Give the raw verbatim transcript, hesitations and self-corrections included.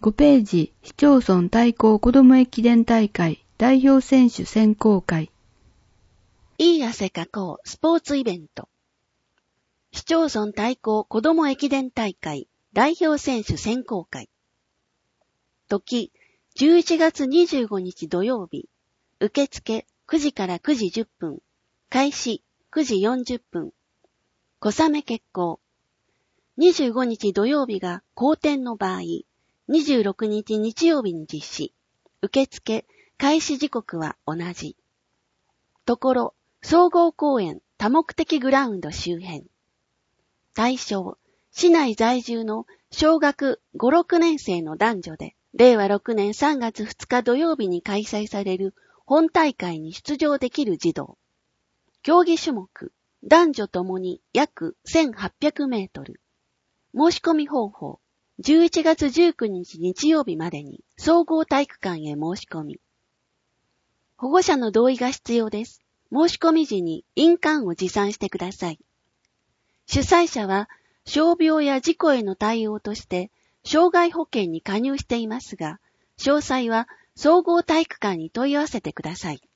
ごページ、市町村対抗子ども駅伝大会代表選手選考会。 いい汗かこうスポーツイベント。市町村対抗子ども駅伝大会代表選手選考会。時、じゅういちがつにじゅうごにち土曜日。受付くじからくじじゅっぷん。開始くじよんじゅっぷん。小雨決行。にじゅうごにち土曜日が好天の場合、にじゅうろくにち日曜日に実施。受付、開始時刻は同じ。ところ、総合公園多目的グラウンド周辺。対象、市内在住の小学ご、ろくねん生の男女で、れいわろくねんさんがつふつか土曜日に開催される本大会に出場できる児童。競技種目、男女ともに約せんはっぴゃくメートル。申し込み方法、じゅういちがつじゅうくにち日曜日までに総合体育館へ申し込み。保護者の同意が必要です。申し込み時に印鑑を持参してください。主催者は傷病や事故への対応として障害保険に加入していますが、詳細は総合体育館に問い合わせてください。